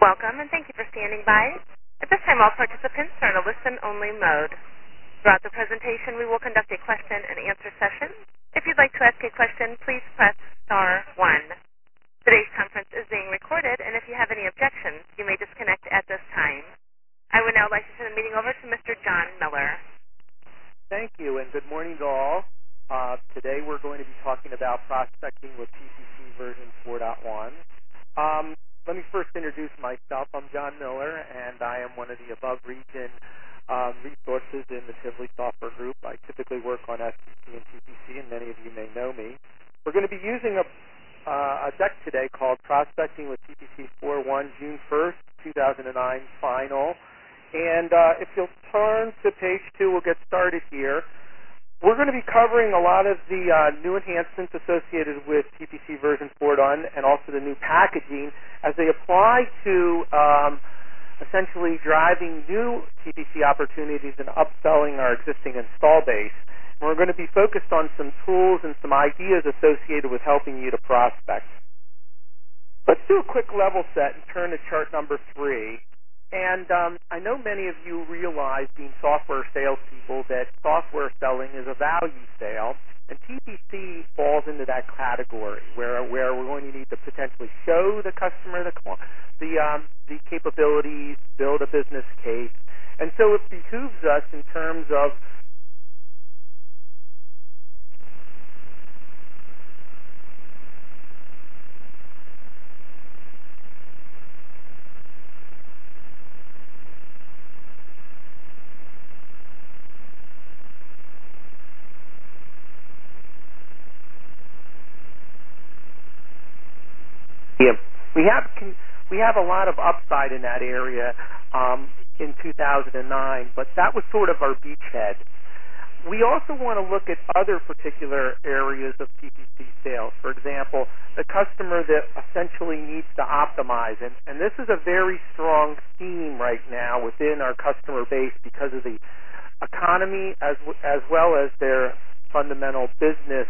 Welcome, and thank you for standing by. At this time, all participants are in a listen-only mode. Throughout the presentation, we will conduct a question-and-answer session. If you'd like to ask a question, please press star 1. Today's conference is being recorded, and if you have any objections, you may disconnect at this time. I would now like to turn the meeting over to Mr. John Miller. Thank you, and good morning to all. Today we're going to be talking about prospecting with PPC version 4.1. Let me first introduce myself. I'm John Miller, and I am one of the above-region resources in the Tivoli Software Group. I typically work on SPC and PPC, and many of you may know me. We're going to be using a deck today called Prospecting with PPC 4.1, June 1st, 2009 final. And if you'll turn to page 2, we'll get started here. We're going to be covering a lot of the new enhancements associated with PPC version 4.1 and also the new packaging as they apply to essentially driving new PPC opportunities and upselling our existing install base. And we're going to be focused on some tools and some ideas associated with helping you to prospect. Let's do a quick level set and turn to chart number 3. And I know many of you realize, being software salespeople, that software selling is a value sale, and PPC falls into that category where we're going to need to potentially show the customer the capabilities, build a business case, and so it behooves us in terms of we have a lot of upside in that area in 2009, but that was sort of our beachhead. We also want to look at other particular areas of PPC sales. For example, the customer that essentially needs to optimize, and this is a very strong theme right now within our customer base because of the economy as well as their fundamental business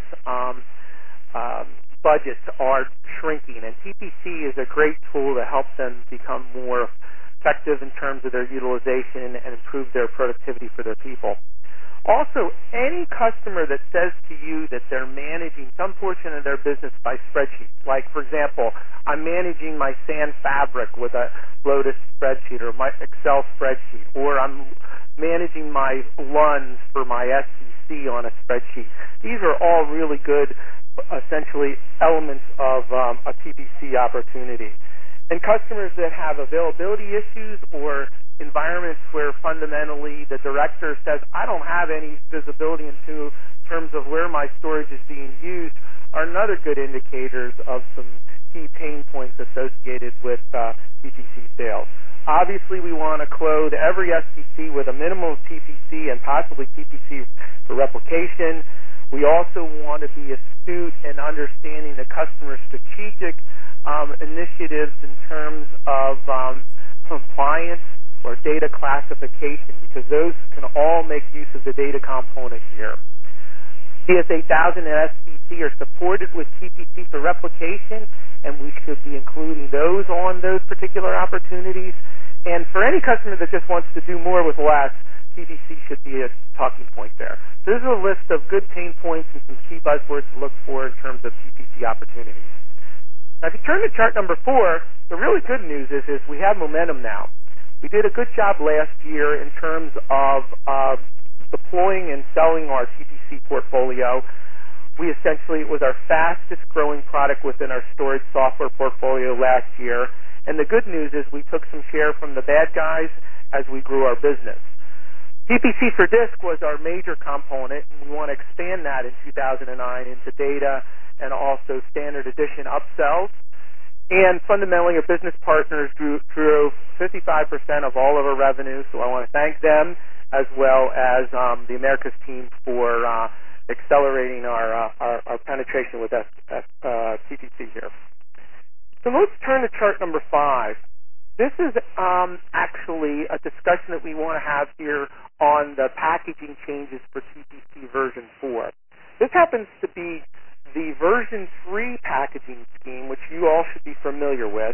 budgets are shrinking, and PPC is a great tool to help them become more effective in terms of their utilization and improve their productivity for their people. Also, any customer that says to you that they're managing some portion of their business by spreadsheets, like, for example, I'm managing my Sand Fabric with a Lotus spreadsheet or my Excel spreadsheet, or I'm managing my LUNs for my SEC on a spreadsheet. These are all really good, essentially, elements of a PPC opportunity. And customers that have availability issues or environments where fundamentally the director says, I don't have any visibility into terms of where my storage is being used, are another good indicators of some key pain points associated with PPC sales. Obviously, we want to clothe every SPC with a minimum of PPC and possibly PPC for replication. We also want to be astute in understanding the customer's strategic initiatives in terms of compliance or data classification, because those can all make use of the data component here. CS8000 and SPC are supported with PPC for replication, and we should be including those on those particular opportunities. And for any customer that just wants to do more with less, PPC should be a talking point there. So this is a list of good pain points and some key buzzwords to look for in terms of PPC opportunities. Now, if you turn to chart number 4, the really good news is we have momentum now. We did a good job last year in terms of deploying and selling our PPC portfolio. It was our fastest growing product within our storage software portfolio last year. And the good news is we took some share from the bad guys as we grew our business. PPC for disk was our major component, and we want to expand that in 2009 into data and also standard edition upsells. And fundamentally, our business partners drove 55% of all of our revenue, so I want to thank them as well as the Americas team for accelerating our penetration with PPC here. So let's turn to chart number 5. This is actually a discussion that we want to have here on the packaging changes for PPC version 4. This happens to be the version 3 packaging scheme, which you all should be familiar with.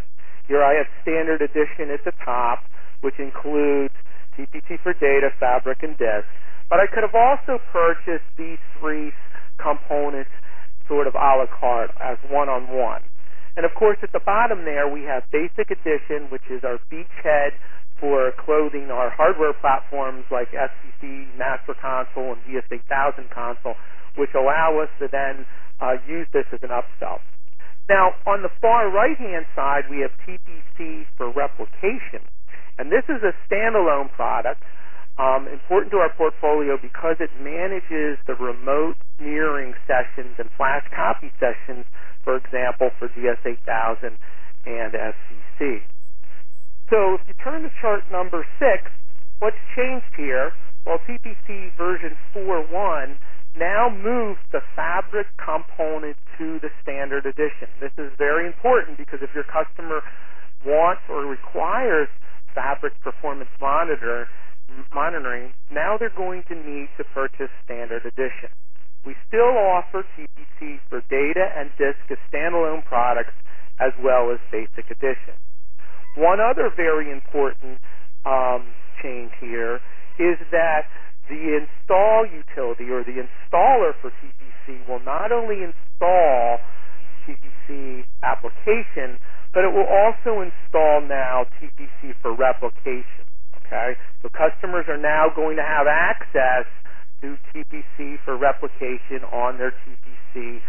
Here I have Standard Edition at the top, which includes TPC for data, fabric, and disk. But I could have also purchased these three components sort of a la carte as one-on-one. And of course, at the bottom there, we have Basic Edition, which is our beachhead for clothing our hardware platforms like SCC, Master Console, and DS8000 Console, which allow us to then use this as an upsell. Now, on the far right-hand side, we have TPC for replication. And this is a standalone product, important to our portfolio because it manages the remote mirroring sessions and flash copy sessions, for example, for DS8000 and SCC. So if you turn to chart number 6, what's changed here? Well, TPC version 4.1 now moves the fabric component to the Standard Edition. This is very important because if your customer wants or requires fabric performance monitoring, now they're going to need to purchase Standard Edition. We still offer TPC for data and disk as standalone products as well as Basic Edition. One other very important change here is that the install utility or the installer for TPC will not only install TPC application, but it will also install now TPC for replication. Okay, so customers are now going to have access to TPC for replication on their TPC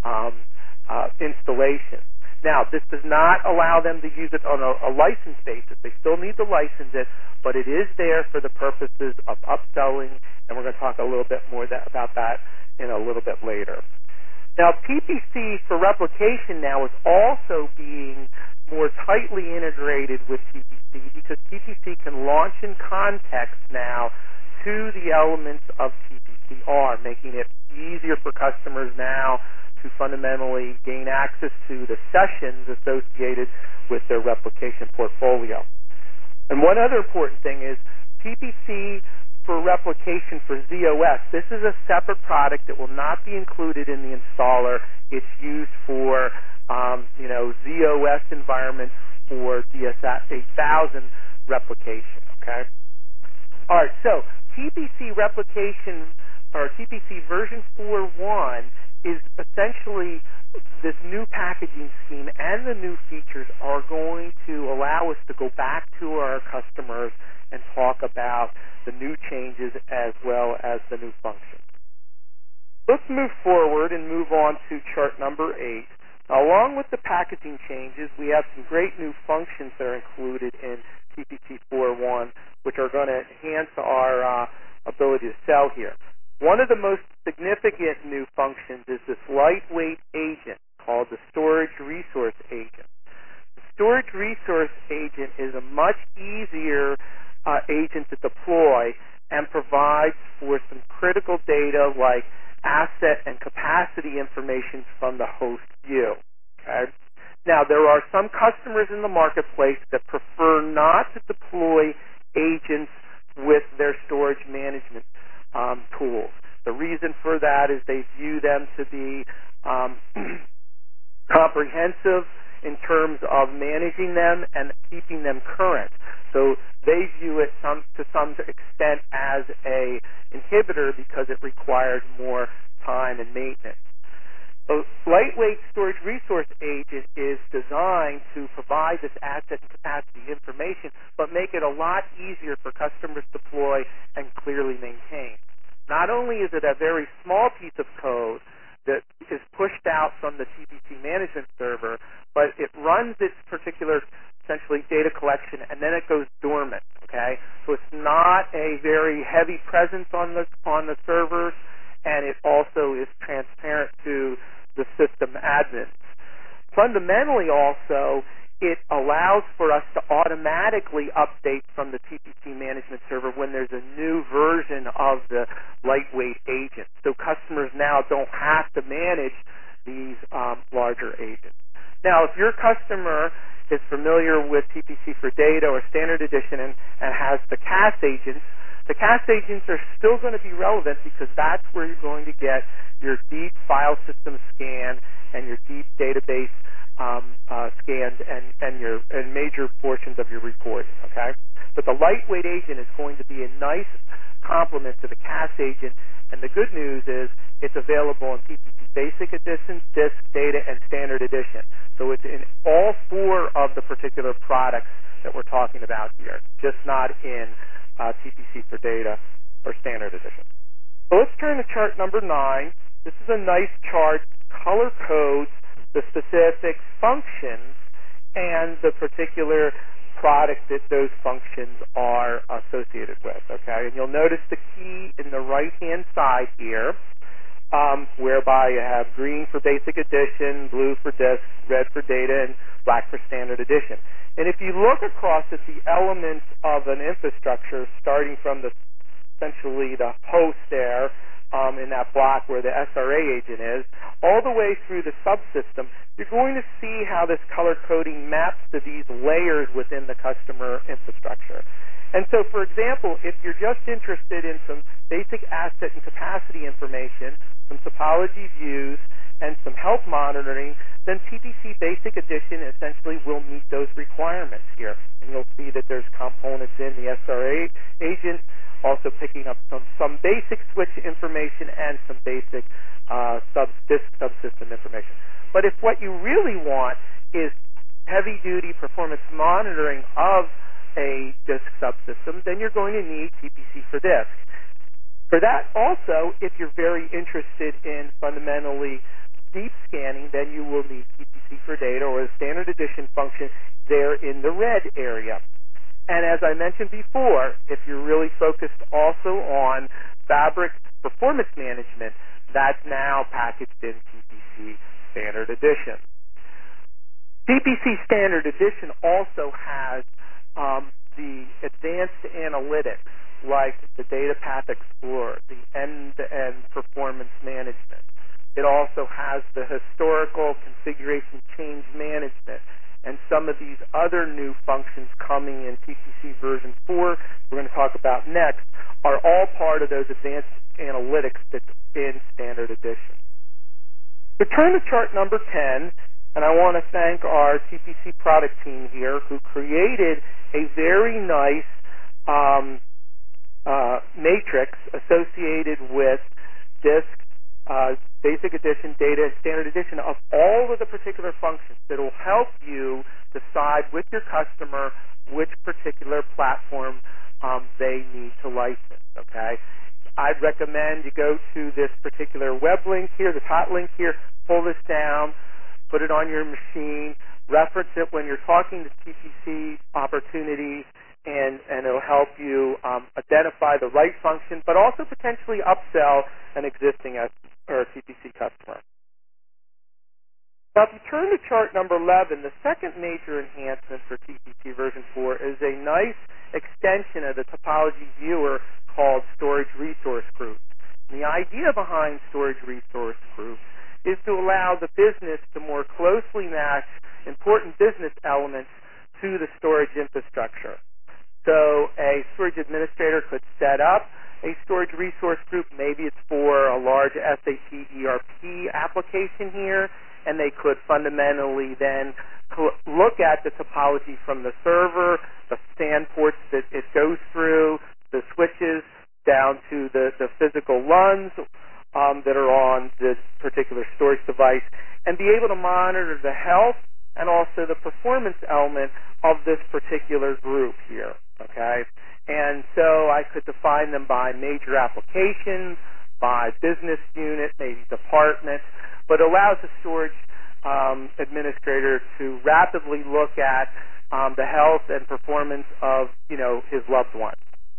installation. Now, this does not allow them to use it on a license basis. They still need to license it, but it is there for the purposes of upselling, and we're going to talk a little bit more about that in a little bit later. Now, TPC for replication now is also being more tightly integrated with TPC because TPC can launch in context now to the elements of TPCR, making it easier for customers now to fundamentally gain access to the sessions associated with their replication portfolio. And one other important thing is TPC for replication for ZOS. This is a separate product that will not be included in the installer. It's used for ZOS environments for DS8000 replication. Okay. All right. So TPC replication or TPC version 4.1 is essentially this new packaging scheme, and the new features are going to allow us to go back to our customers and talk about the new changes as well as the new functions. Let's move forward and move on to chart number 8. Now, along with the packaging changes, we have some great new functions that are included in TPC 4.1, which are going to enhance our ability to sell here. One of the most significant new functions is this lightweight agent called the Storage Resource Agent. The Storage Resource Agent is a much easier agent to deploy and provides for some critical data like asset and capacity information from the host view. Okay? Now, there are some customers in the marketplace that prefer not to deploy agents with their storage management tools. The reason for that is they view them to be comprehensive in terms of managing them and keeping them current. So they view it to some extent as a inhibitor because it requires more time and maintenance. The lightweight storage resource agent is designed to provide this asset and capacity information, but make it a lot easier for customers to deploy and clearly maintain. Not only is it a very small piece of code that is pushed out from the TPC management server, but it runs its particular, essentially, data collection, and then it goes dormant, okay? So it's not a very heavy presence on the servers, and it also is transparent to the system admins. Fundamentally, also, it allows for us to automatically update from the TPC management server when there's a new version of the lightweight agent. So customers now don't have to manage these larger agents. Now, if your customer is familiar with TPC for data or Standard Edition and has the CAS agents are still going to be relevant because that's where you're going to get your deep file system scan and your deep database scanned and major portions of your report. Okay, but the lightweight agent is going to be a nice complement to the CAS agent, and the good news is it's available in TPC Basic Edition, Disk, Data, and Standard Edition. So it's in all four of the particular products that we're talking about here, just not in TPC for Data or Standard Edition. So let's turn to chart number 9. This is a nice chart, color codes the specific functions and the particular product that those functions are associated with, okay? And you'll notice the key in the right-hand side here, whereby you have green for Basic Edition, blue for Disk, red for Data, and black for Standard Edition. And if you look across at the elements of an infrastructure, starting from essentially the host there, in that block where the SRA agent is, all the way through the subsystem, you're going to see how this color coding maps to these layers within the customer infrastructure. And so, for example, if you're just interested in some basic asset and capacity information, some topology views, and some health monitoring, then TPC Basic Edition essentially will meet those requirements here. And you'll see that there's components in the SRA agent, also picking up some basic switch information and some basic disk subsystem information. But if what you really want is heavy-duty performance monitoring of a disk subsystem, then you're going to need TPC for Disk. For that also, if you're very interested in fundamentally deep scanning, then you will need TPC for Data or the Standard Edition function there in the red area. And as I mentioned before, if you're really focused also on Fabric performance management, that's now packaged in TPC Standard Edition. TPC Standard Edition also has the advanced analytics like the Data Path Explorer, the end-to-end performance management. It also has the historical configuration change management and some of these other new functions coming in TPC version 4 we're going to talk about next are all part of those advanced analytics that's in Standard Edition. So turn to chart number 10, and I want to thank our TPC product team here who created a very nice matrix associated with Disk, Basic Edition, Data, and Standard Edition of all of the particular functions that will help you decide with your customer which particular platform they need to license, okay? I'd recommend you go to this particular web link here, this hot link here, pull this down, put it on your machine, reference it when you're talking to TPC opportunities, and it'll help you identify the right function, but also potentially upsell an existing or TPC customer. Now, if you turn to chart number 11, the second major enhancement for TPC version 4 is a nice extension of the topology viewer called Storage Resource Groups. And the idea behind Storage Resource Groups is to allow the business to more closely match important business elements to the storage infrastructure. So a storage administrator could set up a storage resource group. Maybe it's for a large SAP ERP application here, and they could fundamentally then look at the topology from the server, the SAN ports that it goes through, the switches, down to the physical runs that are on this particular storage device, and be able to monitor the health and also the performance element of this particular group here, okay? And so I could define them by major applications, by business unit, maybe department, but allows the storage administrator to rapidly look at the health and performance of, his loved one.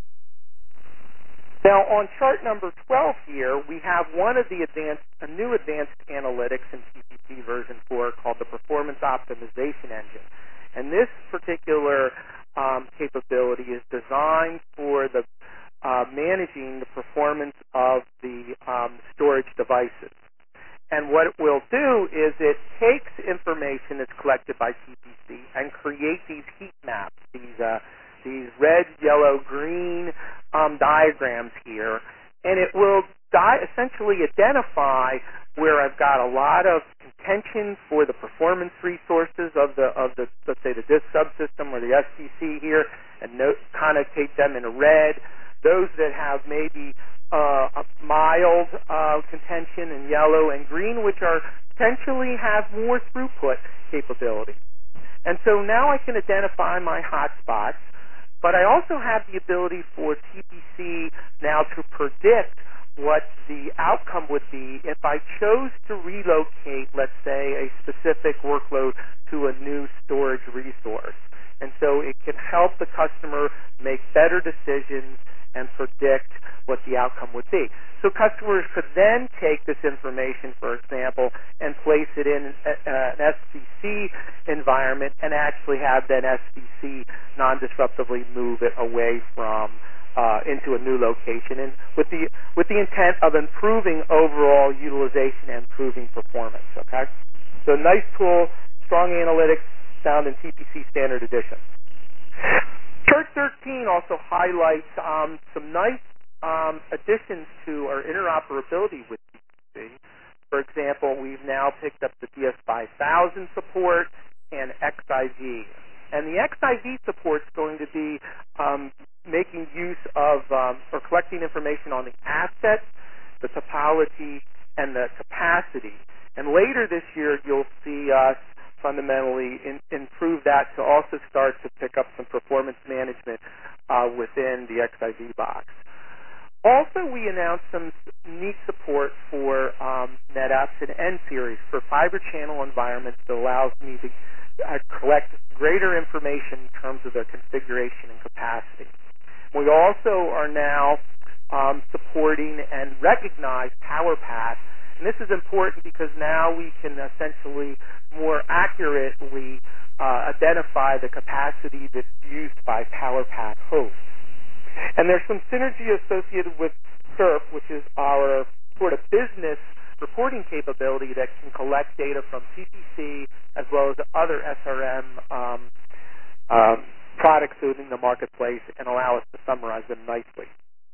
Now, on chart number 12 here, we have a new advanced analytics in TPC version 4 called the Performance Optimization Engine. And this particular capability is designed for the managing the performance of the storage devices. And what it will do is it takes information that's collected by TPC and create these heat maps, these red, yellow, green diagrams here, and it will essentially identify where I've got a lot of attention for the performance resources of the let's say the disk subsystem or the SBC here, and connotate them in red. Those that have maybe a mild contention in yellow and green, which are potentially have more throughput capability. And so now I can identify my hotspots, but I also have the ability for TPC now to predict what the outcome would be if I chose to relocate, let's say, a specific workload to a new storage resource. And so it can help the customer make better decisions and predict what the outcome would be. So customers could then take this information, for example, and place it in an SBC environment and actually have then SBC non-disruptively move it away from into a new location, and with the intent of improving overall utilization and improving performance. Okay, so nice tool, strong analytics, found in TPC Standard Edition. Chart 13 also highlights some nice additions to our interoperability with TPC. For example, we've now picked up the DS5000 support and XIV. And the XIV support is going to be making use of or collecting information on the assets, the topology, and the capacity. And later this year, you'll see us fundamentally improve that to also start to pick up some performance management within the XIV box. Also, we announced some neat support for NetApps and N-Series for fiber channel environments that allows me to collect greater information in terms of their configuration and capacity. We also are now supporting and recognize PowerPath. And this is important because now we can essentially more accurately identify the capacity that's used by PowerPath hosts. And there's some synergy associated with SURF, which is our sort of business reporting capability that can collect data from TPC as well as other SRM products within the marketplace and allow us to summarize them nicely.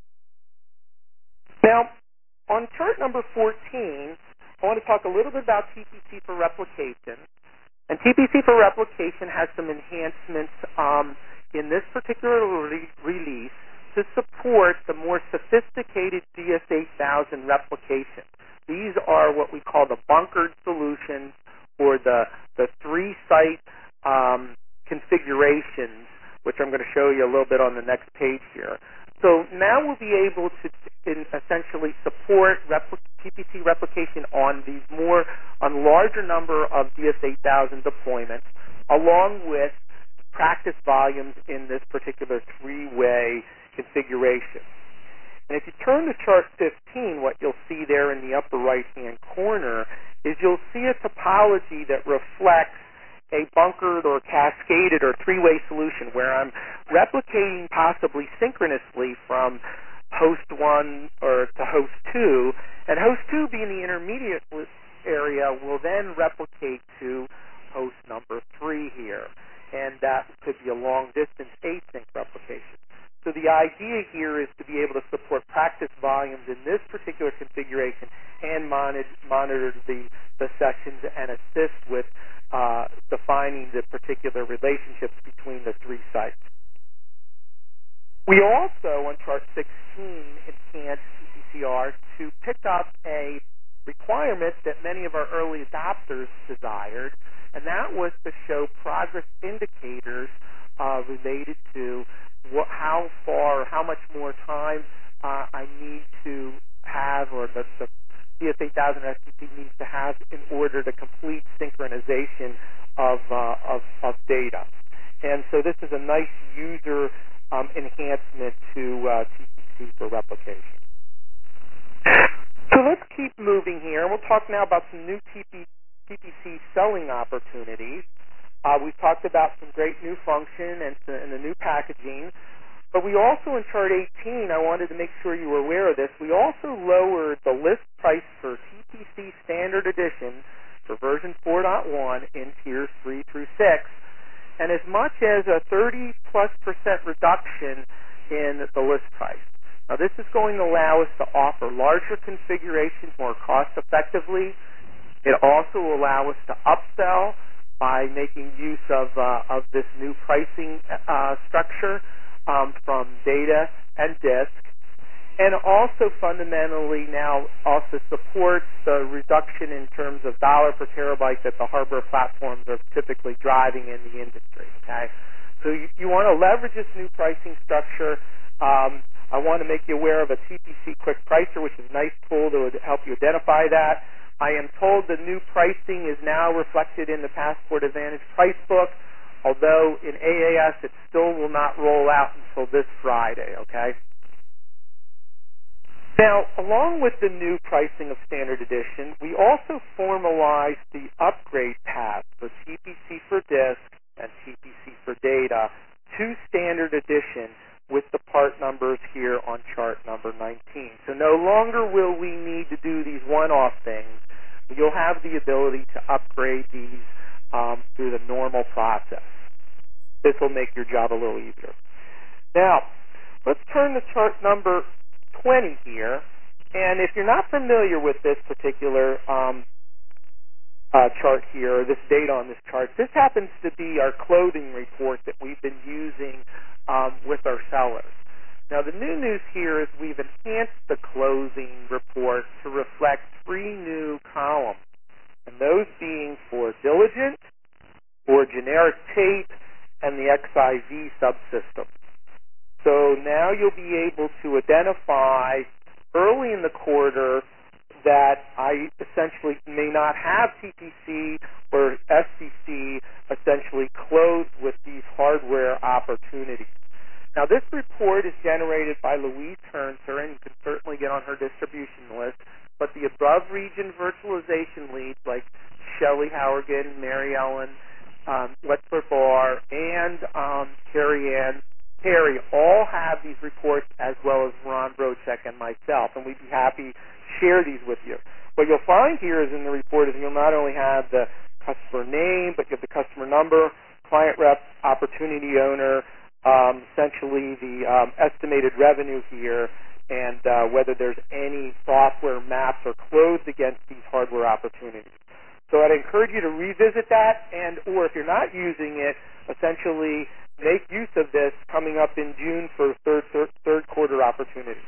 Now, on chart number 14, I want to talk a little bit about TPC for replication. And TPC for replication has some enhancements in this particular release to support the more sophisticated DS8000 replication. These are what we call the bunkered solutions, or the three-site configurations, which I'm going to show you a little bit on the next page here. So now we'll be able to essentially support TPC replication on larger number of DS8000 deployments, along with practice volumes in this particular three-way configuration. And if you turn to chart 15, what you'll see there in the upper right-hand corner is you'll see a topology that reflects a bunkered or cascaded or three-way solution where I'm replicating possibly synchronously from host 1 or to host 2, and host 2 being the intermediate area will then replicate to host number 3 here, and that could be a long-distance async replication. So the idea here is to be able to support practice volumes in this particular configuration and monitor the sessions and assist with defining the particular relationships between the three sites. We also, on chart 16, enhanced TPCR to pick up a requirement that many of our early adopters desired, and that was to show progress indicators related to how far or how much more time I need to have, or the DS8000 STP needs to have in order to complete synchronization of data. And so this is a nice user enhancement to TPC for replication. So let's keep moving here. We'll talk now about some new TPC selling opportunities. We've talked about some great new function and the new packaging. But we also, in chart 18, I wanted to make sure you were aware of this, we also lowered the list price for TPC Standard Edition for version 4.1 in tiers 3 through 6, and as much as a 30+% reduction in the list price. Now, this is going to allow us to offer larger configurations more cost effectively, It also will allow us to upsell by making use of this new pricing structure from data and disk. And also fundamentally now also supports the reduction in terms of dollar per terabyte that the hardware platforms are typically driving in the industry. Okay, so you want to leverage this new pricing structure. I want to make you aware of a TPC Quick Pricer, which is a nice tool that would help you identify that. I am told the new pricing is now reflected in the Passport Advantage price book, although in AAS it still will not roll out until this Friday. Okay. Now, along with the new pricing of Standard Edition, we also formalized the upgrade path for TPC for disk and TPC for data to Standard Edition with the part numbers here on chart number 19. So no longer will we need to do these one-off things. You'll have the ability to upgrade these through the normal process. This will make your job a little easier. Now, let's turn to chart number 20 here, and if you're not familiar with this particular chart here, or this data on this chart, this happens to be our clothing report that we've been using with our sellers. Now, the new news here is we've enhanced the closing report to reflect 3 new columns, and those being for diligent, for generic tape, and the XIV subsystem. So now you'll be able to identify early in the quarter that I essentially may not have TPC or SCC essentially closed with these hardware opportunities. Now this report is generated by Louise Hernser, and you can certainly get on her distribution list, but the above region virtualization leads like Shelley Howergan, Mary Ellen, Wetzler Barr, and Terry all have these reports, as well as Ron Brochek and myself, and we'd be happy to share these with you. What you'll find here is in the report is you'll not only have the customer name, but you have the customer number, client rep, opportunity owner, essentially the estimated revenue here, and whether there's any software maps or closed against these hardware opportunities. So I'd encourage you to revisit that, and or if you're not using it, essentially make use of this coming up in June for third quarter opportunities.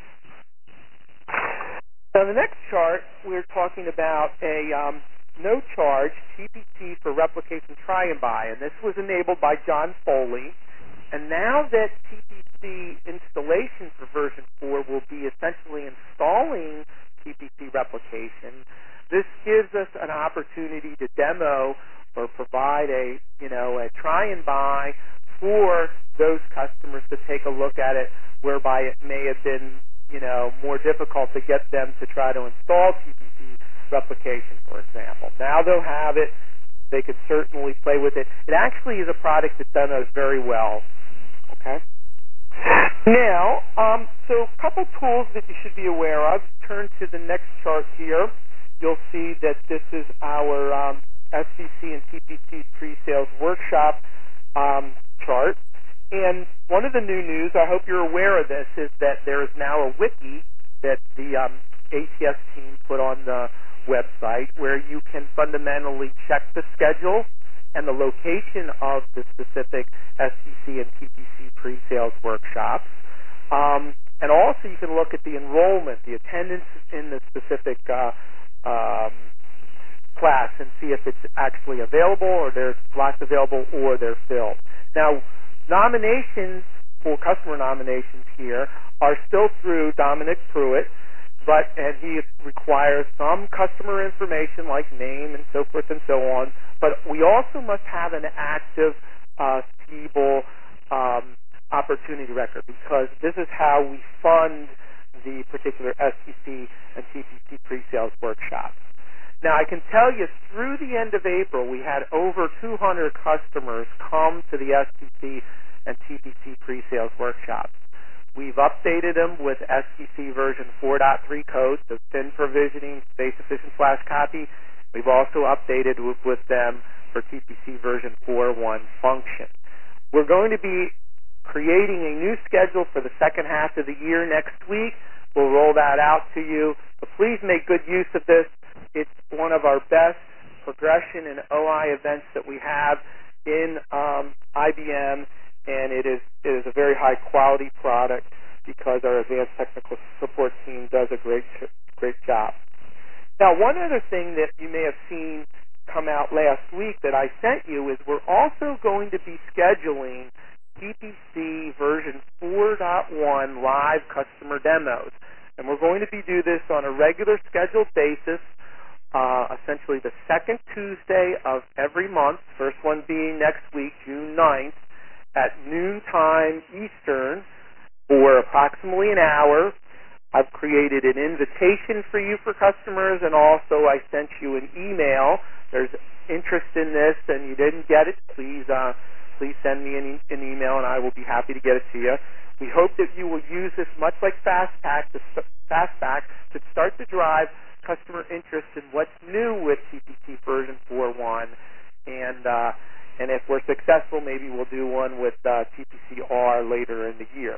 Now, the next chart, we're talking about a no charge TPC for replication try and buy, and this was enabled by John Foley. And now that TPC installation for version 4 will be essentially installing TPC replication, this gives us an opportunity to demo or provide a try and buy for those customers to take a look at it, whereby it may have been, more difficult to get them to try to install TPC replication, for example. Now they'll have it. They could certainly play with it. It actually is a product that demos very well. Okay? Now, so a couple tools that you should be aware of. Turn to the next chart here. You'll see that this is our SCC and TPC pre-sales workshop chart. And one of the new news, I hope you're aware of this, is that there is now a wiki that the ATS team put on the website where you can fundamentally check the schedule and the location of the specific SCC and TPC pre-sales workshops. And also you can look at the enrollment, the attendance in the specific class, and see if it's actually available, or there's slots available, or they're filled. Now, nominations for customer nominations here are still through Dominic Pruitt, and he requires some customer information like name and so forth and so on, but we also must have an active stable opportunity record, because this is how we fund the particular SCC and TPC pre-sales workshops. Now, I can tell you through the end of April, we had over 200 customers come to the SCC and TPC pre-sales workshops. We've updated them with SCC version 4.3 code, so thin provisioning, space efficient flash copy. We've also updated with them for TPC version 4.1 function. We're going to be creating a new schedule for the second half of the year next week. We'll roll that out to you. But please make good use of this. It's one of our best progression and OI events that we have in IBM, and it is a very high quality product because our advanced technical support team does a great job. Now, one other thing that you may have seen come out last week that I sent you is we're also going to be scheduling TPC version 4.1 live customer demos. And we're going to do this on a regular scheduled basis, essentially the second Tuesday of every month, first one being next week, June 9th, at noontime Eastern for approximately an hour. I've created an invitation for you for customers, and also I sent you an email. There's interest in this and you didn't get it, please send me an email and I will be happy to get it to you. We hope that you will use this much like Fastback to start to drive customer interest in what's new with TPC version 4.1, and if we're successful, maybe we'll do one with TPC-R later in the year.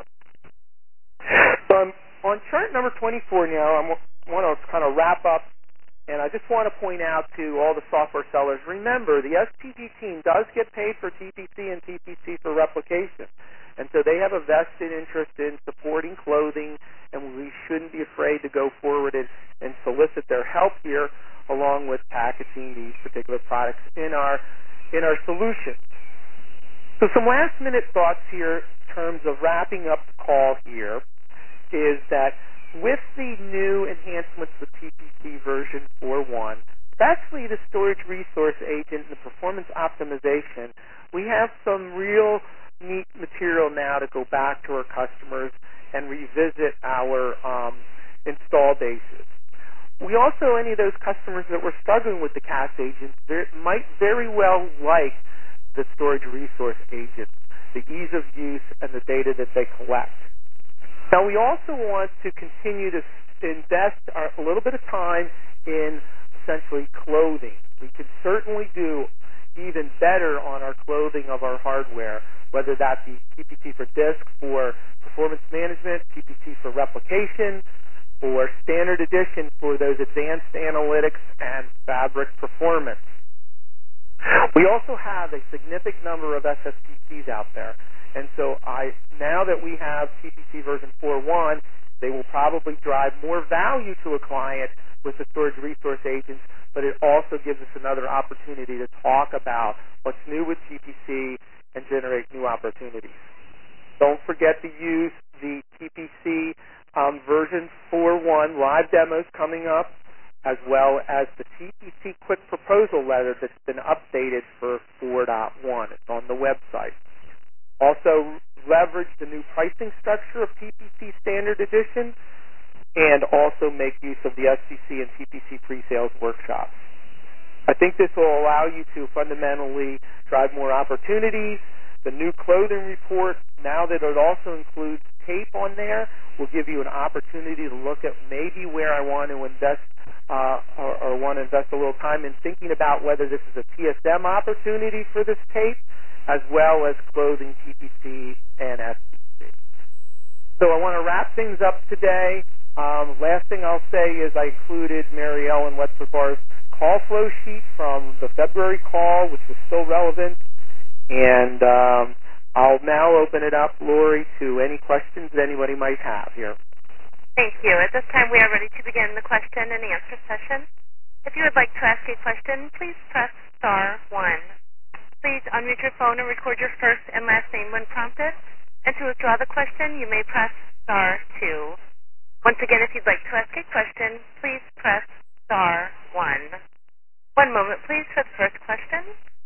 So I'm on chart number 24 now. I want to kind of wrap up, and I just want to point out to all the software sellers, remember, the STG team does get paid for TPC and TPC for replication. And so they have a vested interest in supporting clothing, and we shouldn't be afraid to go forward and solicit their help here, along with packaging these particular products in our solution. So some last-minute thoughts here in terms of wrapping up the call here is that with the new enhancements of TPC version 4.1, especially the storage resource agent and the performance optimization, we have some real neat material now to go back to our customers and revisit our install bases. We also, any of those customers that were struggling with the CAS agents might very well like the storage resource agent, the ease of use and the data that they collect. Now, we also want to continue to invest a little bit of time in essentially clothing. We could certainly do even better on our clothing of our hardware, whether that be TPC for disk for performance management, TPC for replication, or standard edition for those advanced analytics and fabric performance. We also have a significant number of SSPCs out there, and so now that we have TPC version 4.1, they will probably drive more value to a client with the storage resource agents, but it also gives us another opportunity to talk about what's new with TPC and generate new opportunities. Don't forget to use the TPC version 4.1 live demos coming up, as well as the TPC quick proposal letter that's been updated for 4.1. It's on the website. Also, leverage the new pricing structure of TPC Standard Edition, and also make use of the SCC and TPC pre-sales workshops. I think this will allow you to fundamentally drive more opportunities. The new clothing report, now that it also includes tape on there, will give you an opportunity to look at maybe where I want to invest or want to invest a little time in thinking about whether this is a TSM opportunity for this tape, as well as clothing TPC and SCC. So I want to wrap things up today. Last thing I'll say is I included Mary Ellen Wetzler-Barr's call flow sheet from the February call, which was still relevant. And I'll now open it up, Lori, to any questions that anybody might have here. Thank you. At this time, we are ready to begin the question and answer session. If you would like to ask a question, please press star 1. Please unmute your phone and record your first and last name when prompted. And to withdraw the question, you may press star 2. Once again, if you'd like to ask a question, please press star 1. One moment, please, for the first question.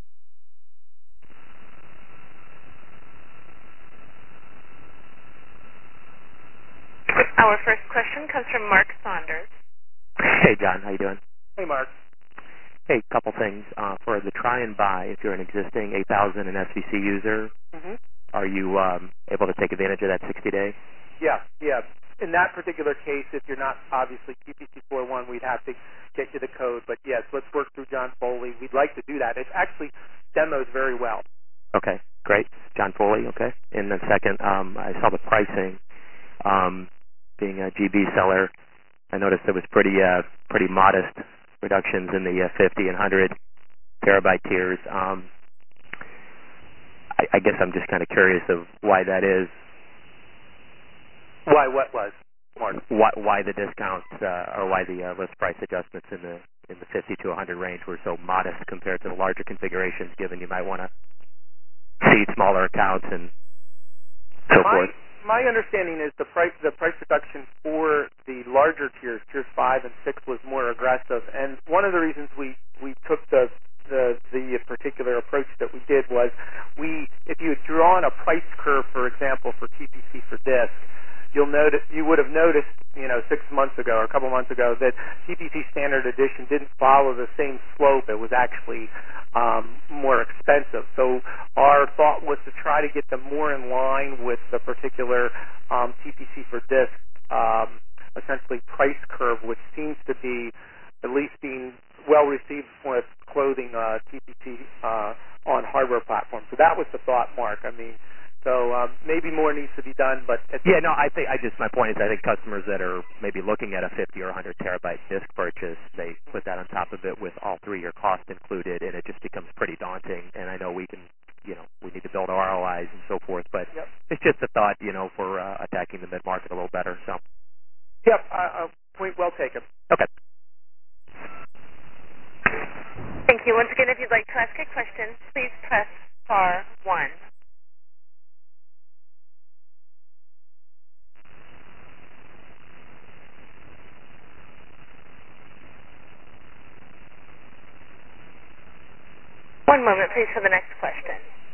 Our first question comes from Mark Saunders. Hey, John. How you doing? Hey, Mark. Hey, couple things. For the try and buy, if you're an existing 8000 and SVC user, are you able to take advantage of that 60-day? Yeah. In that particular case, if you're not obviously TPC 4.1, we'd have to get you the code. But yes, let's work through John Foley. We'd like to do that. It actually demos very well. Okay, great. John Foley, okay. And then second, I saw the pricing. Being a GB seller, I noticed it was pretty modest reductions in the 50 and 100 terabyte tiers. I guess I'm just kind of curious of why that is. Why what was, Mark? Why the discounts or why the list price adjustments in the 50 to 100 range were so modest compared to the larger configurations, given you might want to seed smaller accounts and so forth. My understanding is the price reduction for the larger tiers 5 and 6, was more aggressive. And one of the reasons we took the particular approach that we did was if you had drawn a price curve, for example, for TPC for disk, you would have noticed, 6 months ago or a couple months ago, that TPC Standard Edition didn't follow the same slope. It was actually more expensive. So our thought was to try to get them more in line with the particular TPC for disk, essentially price curve, which seems to be at least being well received with clothing TPC on hardware platforms. So that was the thought, Mark. So maybe more needs to be done, but my point is I think customers that are maybe looking at a 50 or 100 terabyte disk purchase, they put that on top of it with all 3-year cost included, and it just becomes pretty daunting. And I know we need to build our ROIs and so forth, but it's just a thought, for attacking the mid market a little better. So. Yep, point well taken. Okay. Thank you. Once again, if you'd like to ask a question, please press star 1. One moment, please, for the next question.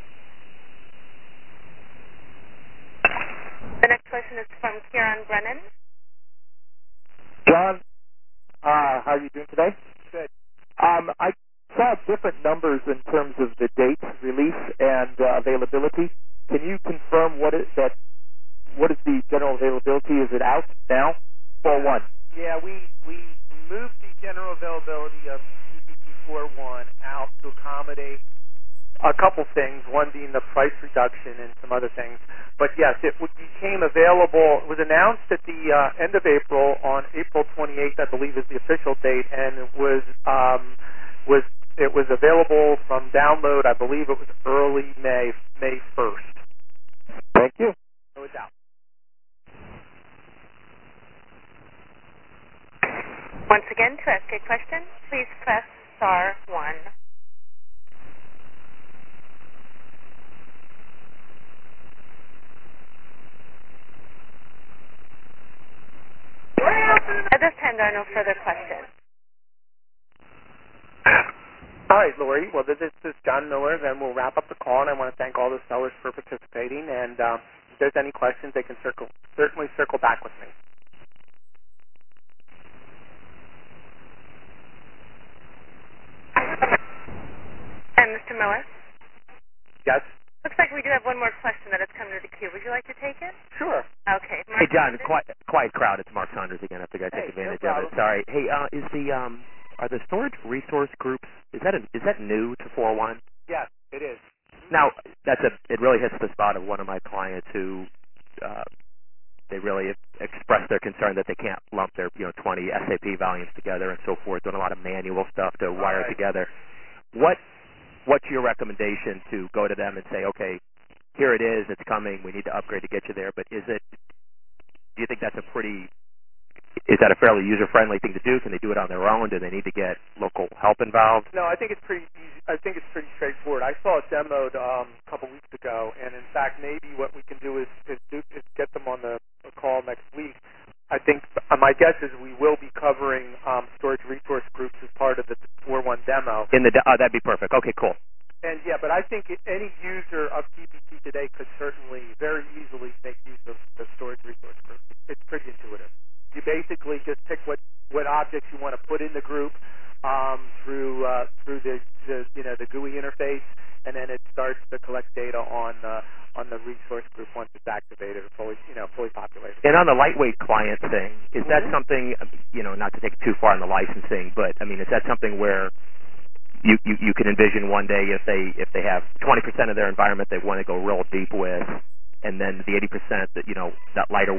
The next question is from Kieran Brennan. John, how are you doing today? Good. I saw different numbers in terms of the date, release, and availability. Can you confirm what is the general availability? Is it out now? 4.1. Yeah, we moved the general availability of TPC 4.1 out to accommodate a couple things, one being the price reduction and some other things. But yes, it became available. It was announced at the end of April. On April 28th, I believe, is the official date, and it was available from download. I believe it was early May 1st. Thank you. So it's out. Once again, to ask a question, please press star 1. At this time, there are no further questions. All right, Lori. Well, this is John Miller. Then we'll wrap up the call, and I want to thank all the sellers for participating. And if there's any questions, they can certainly circle back with me. And Mr. Miller? Yes? Looks like we do have one more question that has come to the queue. Would you like to take it? Sure. Okay. Mark, hey, John, quiet crowd. It's Mark Saunders again. I think I take advantage of it. Sorry. Hey, are the storage resource groups, is that new to 4.1? Yes, it is. Now, it really hits the spot of one of my clients who they really express their concern that they can't lump their 20 SAP volumes together and so forth, doing a lot of manual stuff to wire it together. What's your recommendation to go to them and say, okay, here it is, it's coming, we need to upgrade to get you there, but do you think is that a fairly user-friendly thing to do? Can they do it on their own? Do they need to get local help involved? No, I think it's pretty easy. I think it's pretty straightforward. I saw it demoed a couple weeks ago, and in fact, maybe what we can do is get them on the call next week. I think my guess is we will be covering storage resource groups as part of the 4.1 demo. That'd be perfect. Okay, cool. And yeah, but I think any user of TPC today could certainly very easily make use of the storage resource group. It's pretty intuitive. You basically just pick what objects you want to put in the group through the GUI interface, and then it starts to collect data on the resource group once it's activated or fully populated. And on the lightweight client thing, is that something, not to take it too far in the licensing, but is that something where you can envision one day if they have 20% of their environment they want to go real deep with, and then the 80% that that lighter weight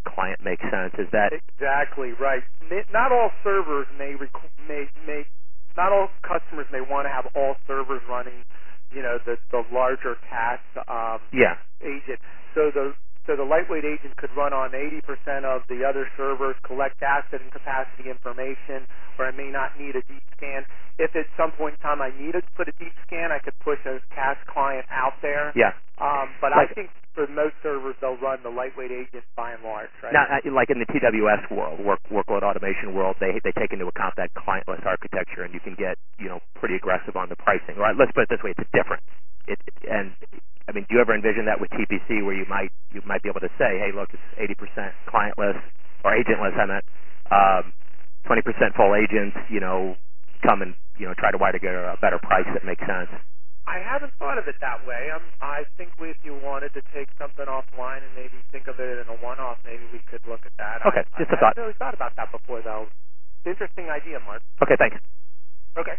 client makes sense. Is that exactly right? Not all servers not all customers may want to have all servers running, the larger CAS agent. So the lightweight agent could run on 80% of the other servers, collect asset and capacity information, or I may not need a deep scan. If at some point in time I needed to put a deep scan, I could push a CAS client out there. Yeah. But I think for most servers, they'll run the lightweight agent by and large, right? Now, like in the TWS world, workload automation world, they take into account that clientless architecture, and you can get pretty aggressive on the pricing. Right? Let's put it this way: it's different. And I mean, do you ever envision that with TPC, where you might be able to say, hey, look, it's 80% clientless or agentless, I meant 20% full agents. Come and try to get a better price that makes sense. I haven't thought of it that way. I think if you wanted to take something offline and maybe think of it in a one-off, maybe we could look at that. Okay, just a thought. I haven't really thought about that before, though. Interesting idea, Mark. Okay, thanks. Okay.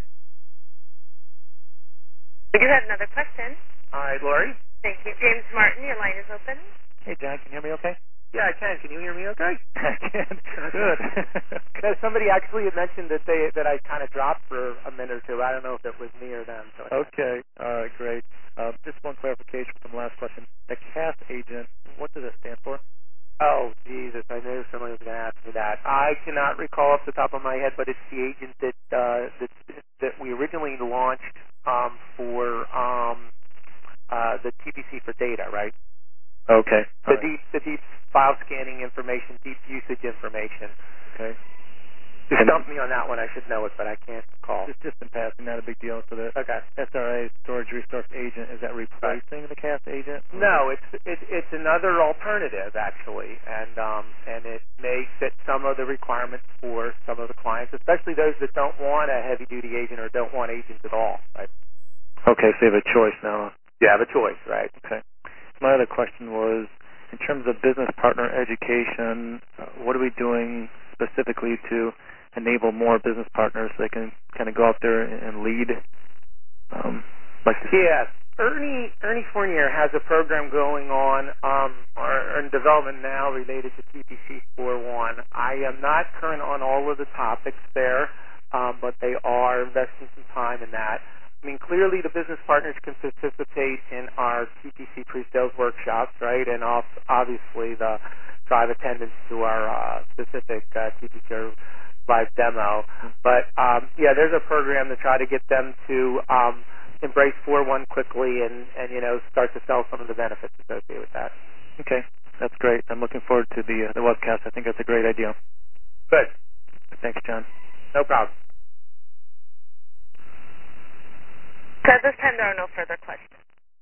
We do have another question. All right, Lori. Thank you. James Martin, your line is open. Hey, John, can you hear me okay? Yeah, I can. Can you hear me okay? I can. Good. Because somebody actually had mentioned that I kind of dropped for a minute or two. I don't know if it was me or them. So okay. All right, great. Just one clarification from the last question. The CAS agent, what does it stand for? Oh, Jesus, I knew somebody was going to ask me that. I cannot recall off the top of my head, but it's the agent that we originally launched for the TPC for data, right? Okay. The deep file scanning information, deep usage information. Okay. You stumped me on that one. I should know it, but I can't recall. Just in passing, not a big deal. So the SRA, Storage Resource Agent, is that replacing the CAS agent? No, it's another alternative actually, and it may fit some of the requirements for some of the clients, especially those that don't want a heavy duty agent or don't want agents at all. Right? Okay, so you have a choice now. You have a choice, right? Okay. My other question was, in terms of business partner education, what are we doing specifically to enable more business partners so they can kind of go out there and lead? Yes. Ernie Fournier has a program going on in development now related to TPC 4.1. I am not current on all of the topics there, but they are investing some time in that. I mean, clearly the business partners can participate in our TPC pre-sales workshops, right? And obviously the drive attendance to our specific TPC live demo. But, there's a program to try to get them to embrace 4.1 quickly and start to sell some of the benefits associated with that. Okay, that's great. I'm looking forward to the webcast. I think that's a great idea. Good. Thanks, John. No problem. So at this time, there are no further questions.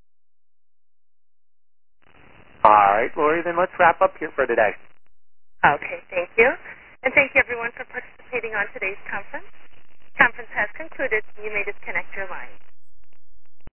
All right, Lori, then let's wrap up here for today. Okay, thank you. And thank you, everyone, for participating on today's conference. Conference has concluded. You may disconnect your line.